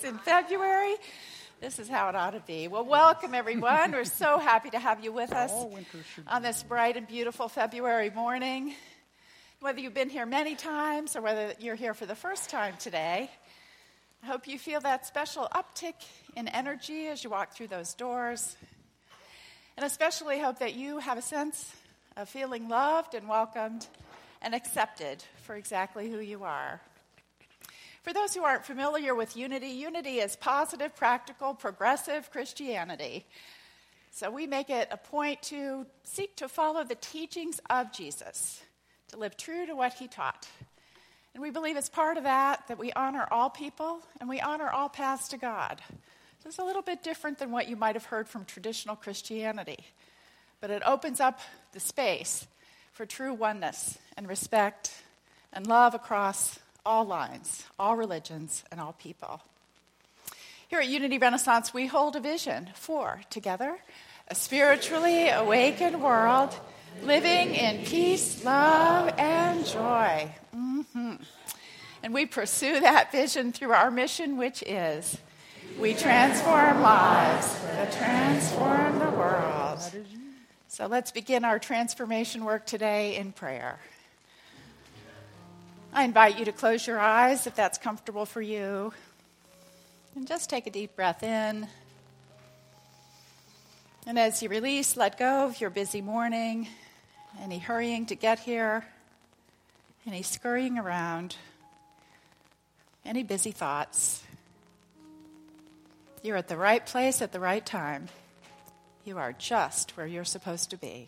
In February. This is how it ought to be. Well, welcome, everyone. We're so happy to have you with us on this bright and beautiful February morning. Whether you've been here many times or whether you're here for the first time today, I hope you feel that special uptick in energy as you walk through those doors. And especially hope that you have a sense of feeling loved and welcomed and accepted for exactly who you are. For those who aren't familiar with Unity, Unity is positive, practical, progressive Christianity. So we make it a point to seek to follow the teachings of Jesus, to live true to what he taught. And we believe as part of that we honor all people and we honor all paths to God. So it's a little bit different than what you might have heard from traditional Christianity. But it opens up the space for true oneness and respect and love across all lines, all religions, and all people. Here at Unity Renaissance, we hold a vision for, together, a spiritually awakened world living in peace, love, and joy. And we pursue that vision through our mission, which is, we transform lives that transform the world. So let's begin our transformation work today in prayer. I invite you to close your eyes if that's comfortable for you. And just take a deep breath in. And as you release, let go of your busy morning, any hurrying to get here, any scurrying around, any busy thoughts. You're at the right place at the right time. You are just where you're supposed to be.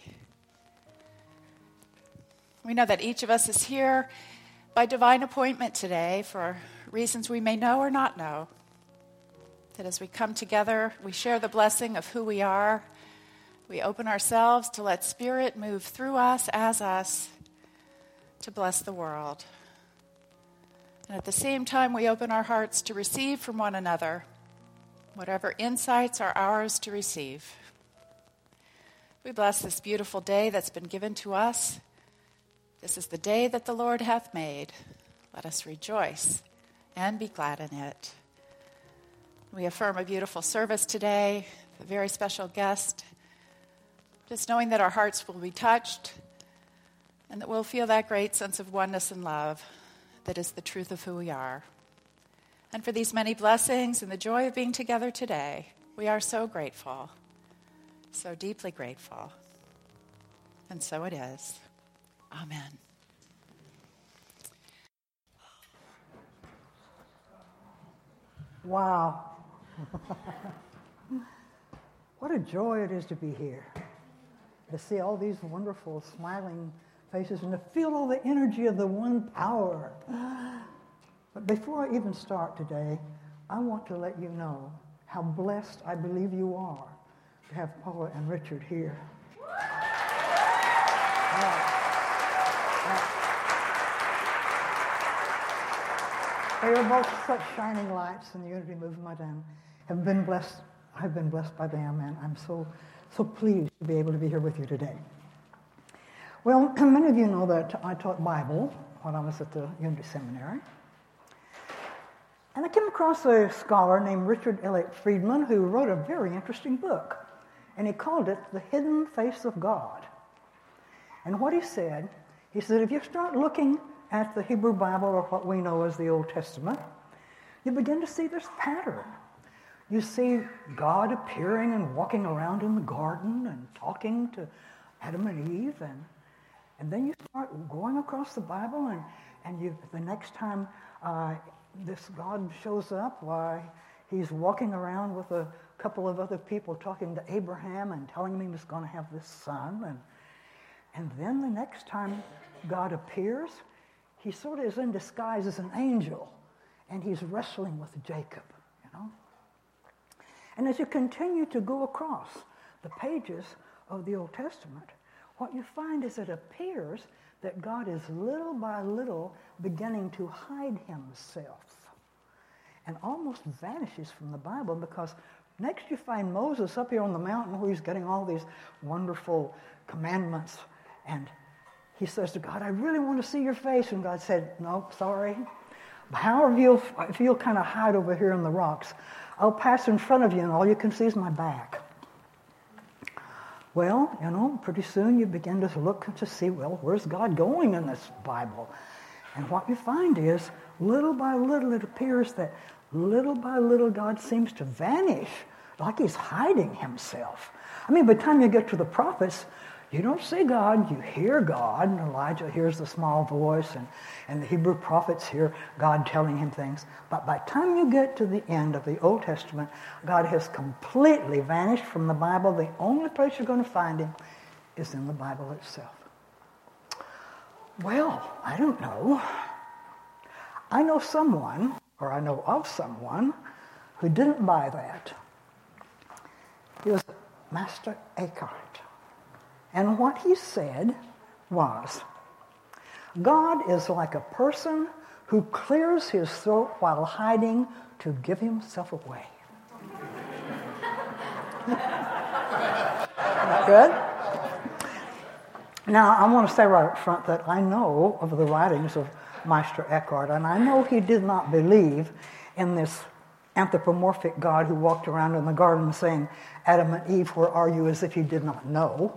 We know that each of us is here by divine appointment today for reasons we may know or not know. That as we come together, we share the blessing of who we are. We open ourselves to let Spirit move through us, as us, to bless the world. And at the same time, we open our hearts to receive from one another whatever insights are ours to receive. We bless this beautiful day that's been given to us. This is the day that the Lord hath made. Let us rejoice and be glad in it. We affirm a beautiful service today, a very special guest, just knowing that our hearts will be touched and that we'll feel that great sense of oneness and love that is the truth of who we are. And for these many blessings and the joy of being together today, we are so grateful, so deeply grateful. And so it is. Amen. Wow. What a joy it is to be here, to see all these wonderful smiling faces and to feel all the energy of the one power. But before I even start today, I want to let you know how blessed I believe you are to have Paula and Richard here. They are both such shining lights in the Unity movement and have been blessed. I've been blessed by them, and I'm so pleased to be able to be here with you today. Well, many of you know that I taught Bible when I was at the Unity Seminary. And I came across a scholar named Richard Elliott Friedman who wrote a very interesting book, and he called it The Hidden Face of God. And what he said if you start looking at the Hebrew Bible, or what we know as the Old Testament, you begin to see this pattern. You see God appearing and walking around in the garden and talking to Adam and Eve, and then you start going across the Bible, and the next time this God shows up, why, he's walking around with a couple of other people talking to Abraham and telling him he's going to have this son, and then the next time God appears, he sort of is in disguise as an angel, and he's wrestling with Jacob, And as you continue to go across the pages of the Old Testament, what you find is it appears that God is little by little beginning to hide himself and almost vanishes from the Bible, because next you find Moses up here on the mountain where he's getting all these wonderful commandments, and he says to God, I really want to see your face. And God said, no, sorry. However, if you'll kind of hide over here in the rocks, I'll pass in front of you and all you can see is my back. Well, pretty soon you begin to look to see, well, where's God going in this Bible? And what you find is, little by little, it appears that little by little God seems to vanish, like he's hiding himself. I mean, by the time you get to the prophets, you don't see God, you hear God. And Elijah hears the small voice, and the Hebrew prophets hear God telling him things. But by the time you get to the end of the Old Testament, God has completely vanished from the Bible. The only place you're going to find him is in the Bible itself. Well, I don't know. I know someone, or I know of someone, who didn't buy that. He was Master Eckhart. And what he said was, God is like a person who clears his throat while hiding to give himself away. Good? Now, I want to say right up front that I know of the writings of Meister Eckhart, and I know he did not believe in this anthropomorphic God who walked around in the garden saying, Adam and Eve, where are you, as if he did not know.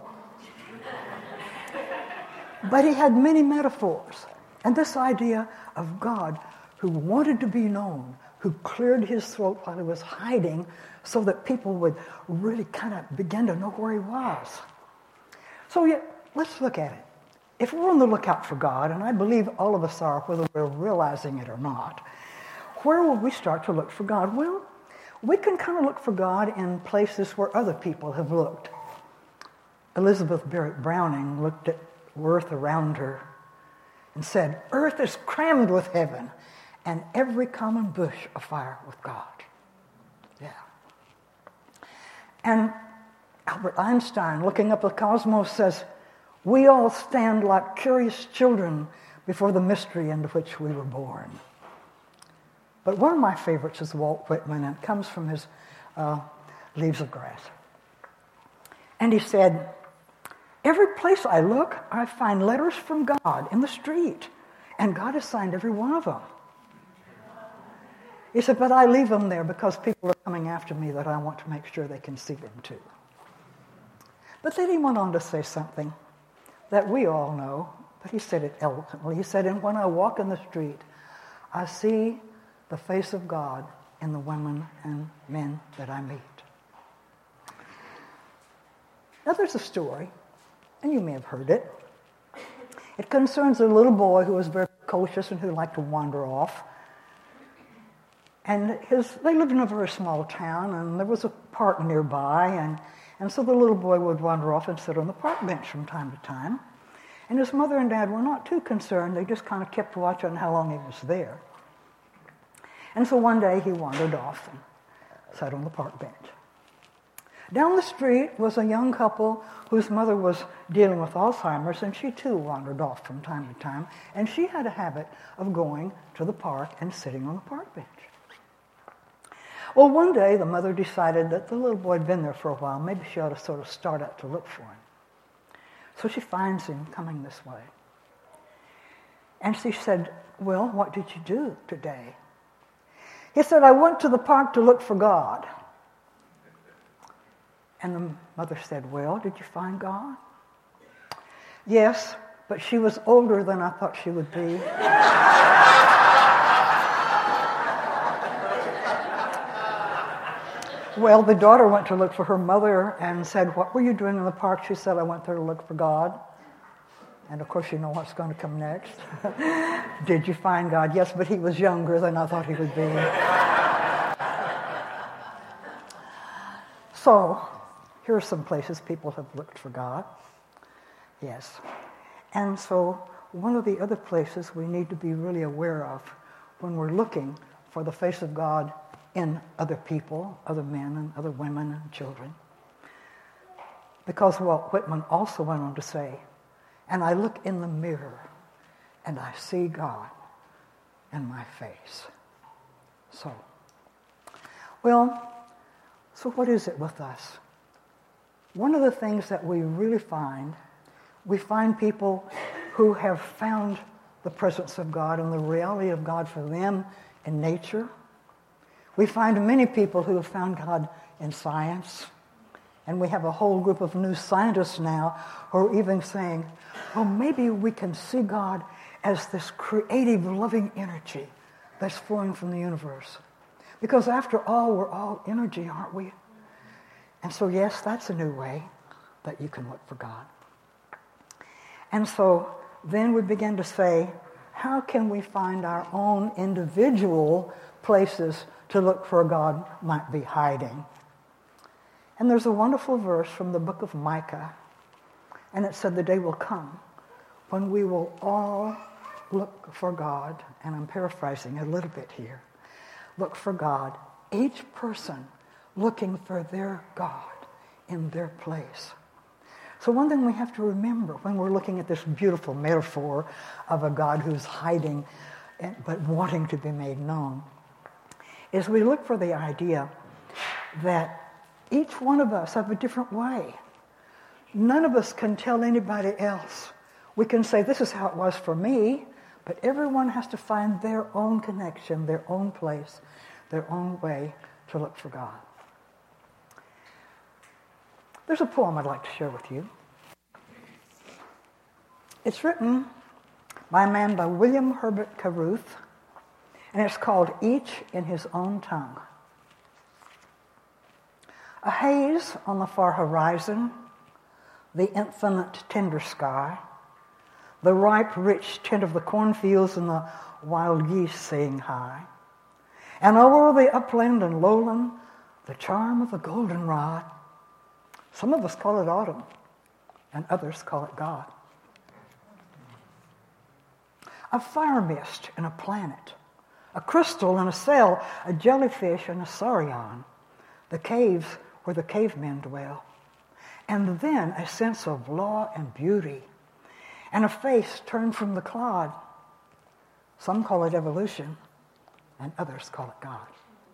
But he had many metaphors. And this idea of God who wanted to be known, who cleared his throat while he was hiding so that people would really kind of begin to know where he was. So let's look at it. If we're on the lookout for God, and I believe all of us are, whether we're realizing it or not, where will we start to look for God? Well, we can kind of look for God in places where other people have looked. Elizabeth Barrett Browning looked at earth around her and said, earth is crammed with heaven and every common bush afire with God. Yeah. And Albert Einstein, looking up the cosmos, says, we all stand like curious children before the mystery into which we were born. But one of my favorites is Walt Whitman, and it comes from his Leaves of Grass. And he said, every place I look, I find letters from God in the street, and God has signed every one of them. He said, but I leave them there because people are coming after me that I want to make sure they can see them too. But then he went on to say something that we all know, but he said it eloquently. He said, and when I walk in the street, I see the face of God in the women and men that I meet. Now there's a story, and you may have heard it. It concerns a little boy who was very precocious and who liked to wander off. And they lived in a very small town, and there was a park nearby, and so the little boy would wander off and sit on the park bench from time to time. And his mother and dad were not too concerned. They just kind of kept watch on how long he was there. And so one day he wandered off and sat on the park bench. Down the street was a young couple whose mother was dealing with Alzheimer's, and she too wandered off from time to time. And she had a habit of going to the park and sitting on the park bench. Well, one day the mother decided that the little boy had been there for a while. Maybe she ought to sort of start out to look for him. So she finds him coming this way. And she said, well, what did you do today? He said, I went to the park to look for God. And the mother said, well, did you find God? Yes, but she was older than I thought she would be. Well, the daughter went to look for her mother and said, what were you doing in the park? She said, I went there to look for God. And of course, you know what's going to come next. Did you find God? Yes, but he was younger than I thought he would be. So, here are some places people have looked for God. Yes. And so, one of the other places we need to be really aware of when we're looking for the face of God in other people, other men and other women and children. Because Walt Whitman also went on to say, and I look in the mirror and I see God in my face. So what is it with us? One of the things that we really find, we find people who have found the presence of God and the reality of God for them in nature. We find many people who have found God in science. And we have a whole group of new scientists now who are even saying, well, maybe we can see God as this creative, loving energy that's flowing from the universe. Because after all, we're all energy, aren't we? And so, yes, that's a new way that you can look for God. And so then we begin to say, how can we find our own individual places to look for God might be hiding? And there's a wonderful verse from the book of Micah, and it said, the day will come when we will all look for God, and I'm paraphrasing a little bit here, look for God, each person looking for their God in their place. So one thing we have to remember when we're looking at this beautiful metaphor of a God who's hiding but wanting to be made known, is we look for the idea that each one of us have a different way. None of us can tell anybody else. We can say, this is how it was for me, but everyone has to find their own connection, their own place, their own way to look for God. There's a poem I'd like to share with you. It's written by a man by William Herbert Caruth, and it's called Each in His Own Tongue. A haze on the far horizon, the infinite tender sky, the ripe, rich tint of the cornfields and the wild geese saying hi, and over the upland and lowland, the charm of the goldenrod. Some of us call it autumn, and others call it God. A fire mist in a planet, a crystal in a cell, a jellyfish in a saurian, the caves where the cavemen dwell, and then a sense of law and beauty, and a face turned from the clod. Some call it evolution, and others call it God.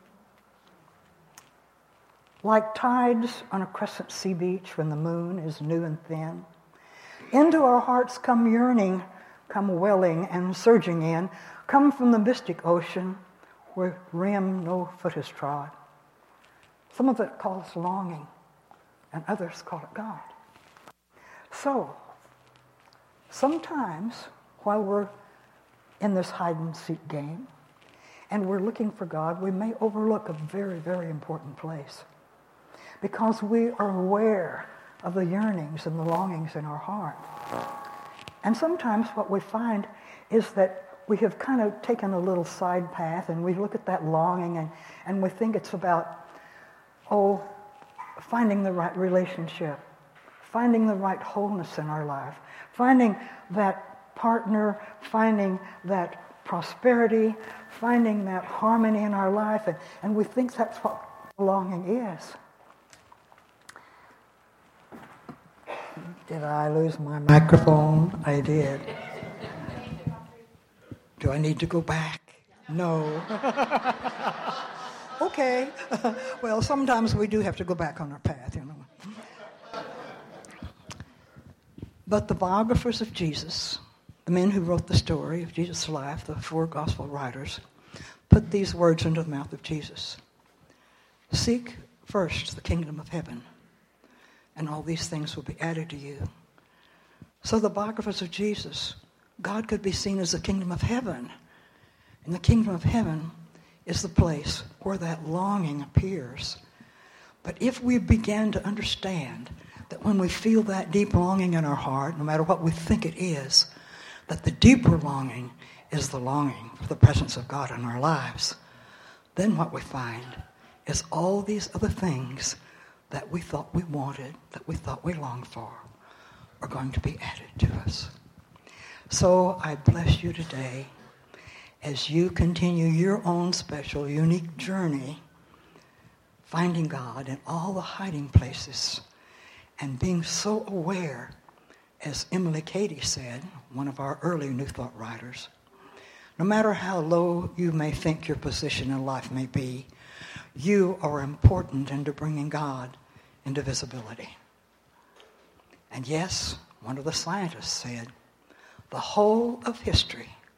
Like tides on a crescent sea beach when the moon is new and thin, into our hearts come yearning, come welling and surging in, come from the mystic ocean where rim no foot has trod. Some of it calls longing, and others call it God. So, sometimes while we're in this hide-and-seek game and we're looking for God, we may overlook a very, very important place because we are aware of the yearnings and the longings in our heart. And sometimes what we find is that we have kind of taken a little side path and we look at that longing and we think it's about, finding the right relationship, finding the right wholeness in our life, finding that partner, finding that prosperity, finding that harmony in our life, and we think that's what longing is. Did I lose my microphone? I did. Do I need to go back? No. Okay. Well, sometimes we do have to go back on our path, you know. But the biographers of Jesus, the men who wrote the story of Jesus' life, the 4 gospel writers, put these words into the mouth of Jesus. Seek first the kingdom of heaven, and all these things will be added to you. So the biographers of Jesus, God could be seen as the kingdom of heaven. And the kingdom of heaven is the place where that longing appears. But if we begin to understand that when we feel that deep longing in our heart, no matter what we think it is, that the deeper longing is the longing for the presence of God in our lives, then what we find is all these other things that we thought we wanted, that we thought we longed for, are going to be added to us. So I bless you today as you continue your own special, unique journey, finding God in all the hiding places and being so aware, as Emily Cady said, one of our early New Thought writers, no matter how low you may think your position in life may be, you are important into bringing God into visibility. And yes, one of the scientists said, the whole of history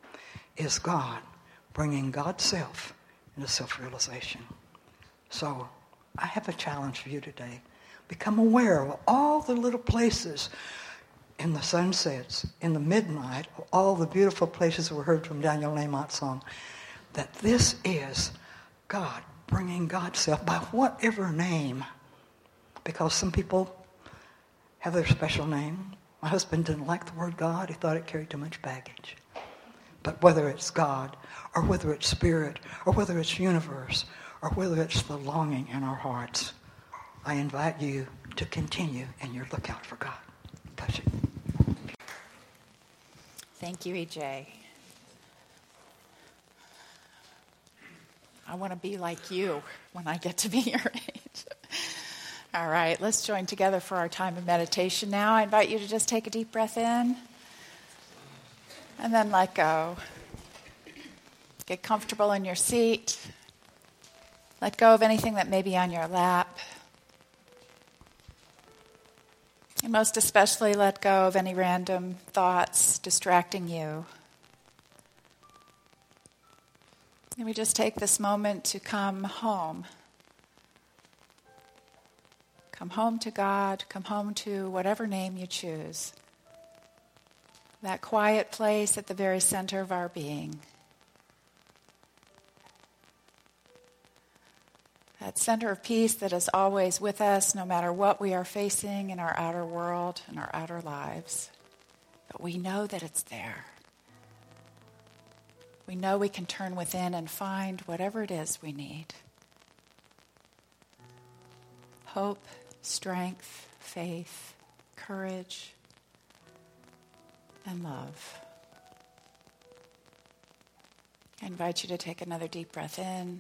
is God bringing God's self into self-realization. So I have a challenge for you today. Become aware of all the little places in the sunsets, in the midnight, all the beautiful places we heard from Daniel Lamont's song, that this is God bringing God's self by whatever name. Because some people have their special name. My husband didn't like the word God. He thought it carried too much baggage. But whether it's God, or whether it's Spirit, or whether it's universe, or whether it's the longing in our hearts, I invite you to continue in your lookout for God. Bless you. Thank you, EJ. I want to be like you when I get to be your age. All right, let's join together for our time of meditation now. I invite you to just take a deep breath in and then let go. Get comfortable in your seat. Let go of anything that may be on your lap. And most especially, let go of any random thoughts distracting you. And we just take this moment to come home. Come home to God. Come home to whatever name you choose. That quiet place at the very center of our being. That center of peace that is always with us no matter what we are facing in our outer world and our outer lives. But we know that it's there. We know we can turn within and find whatever it is we need. Hope, strength, faith, courage, and love. I invite you to take another deep breath in.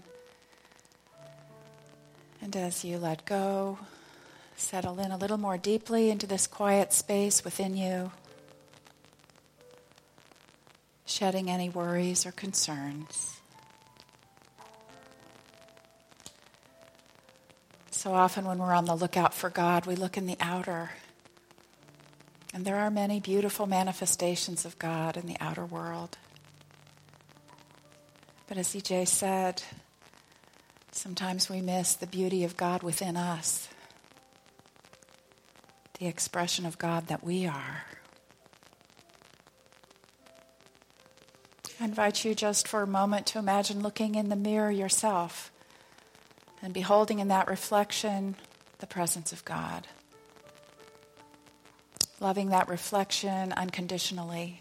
And as you let go, settle in a little more deeply into this quiet space within you, shedding any worries or concerns. So often when we're on the lookout for God, we look in the outer. And there are many beautiful manifestations of God in the outer world. But as EJ said, sometimes we miss the beauty of God within us, the expression of God that we are. I invite you just for a moment to imagine looking in the mirror yourself and beholding in that reflection the presence of God. Loving that reflection unconditionally.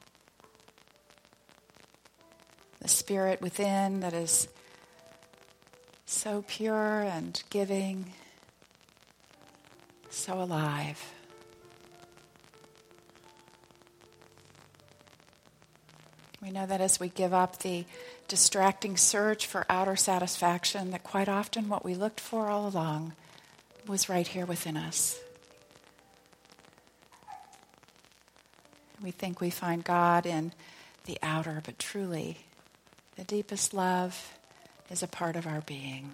The spirit within that is so pure and giving, so alive. We know that as we give up the distracting search for outer satisfaction, that quite often what we looked for all along was right here within us. We think we find God in the outer, but truly, the deepest love is a part of our being.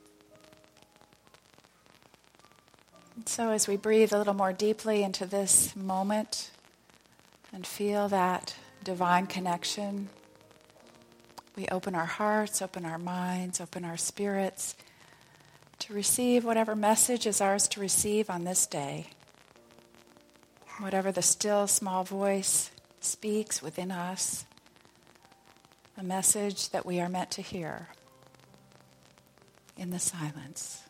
And so as we breathe a little more deeply into this moment and feel that divine connection, we open our hearts, open our minds, open our spirits to receive whatever message is ours to receive on this day. Whatever the still small voice speaks within us, a message that we are meant to hear in the silence.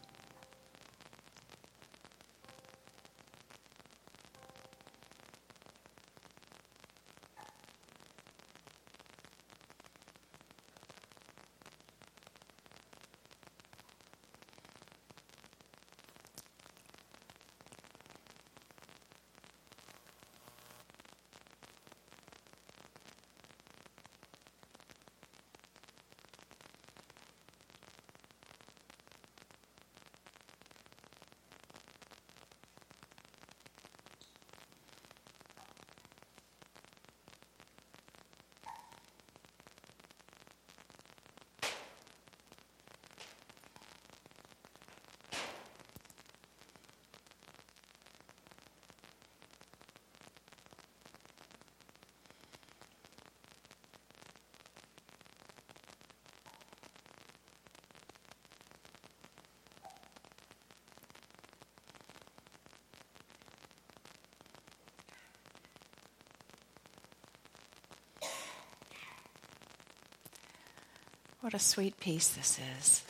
What a sweet peace this is.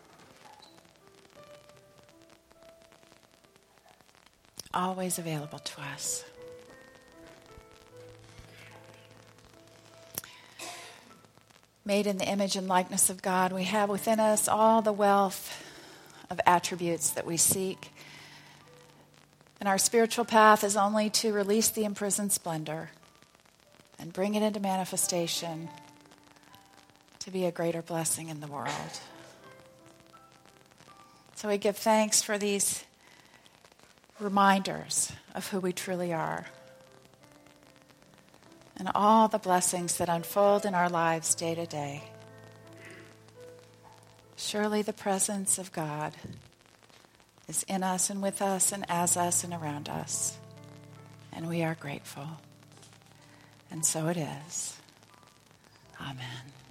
Always available to us. Made in the image and likeness of God, we have within us all the wealth of attributes that we seek. And our spiritual path is only to release the imprisoned splendor and bring it into manifestation to be a greater blessing in the world. So we give thanks for these reminders of who we truly are and all the blessings that unfold in our lives day to day. Surely the presence of God is in us and with us and as us and around us. And we are grateful. And so it is. Amen.